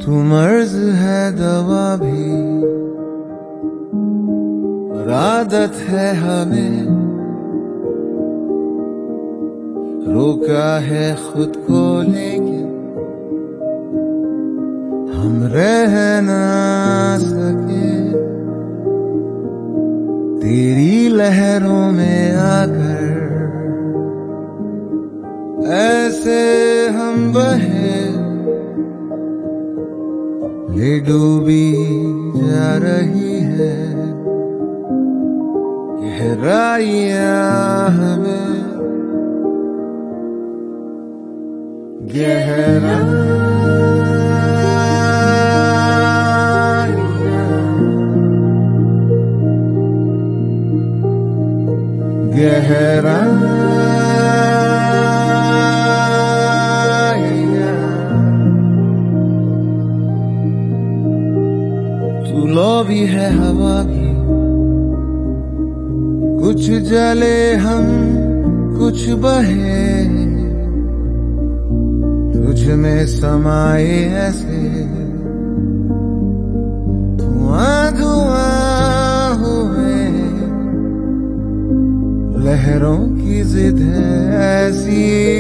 तू मर्ज है दवा भी और आदत है हमें, रोका है खुद को लेकिन हम रह ना सके। तेरी लहरों में आकर ऐसे हम बहे, ले डूबी जा रही है गहराइयां हमें, तू लो भी है हवा भी, कुछ जले हम कुछ बहे, तुझ में समाए ऐसे धुआं धुआं हुए। लहरों की जिद है ऐसी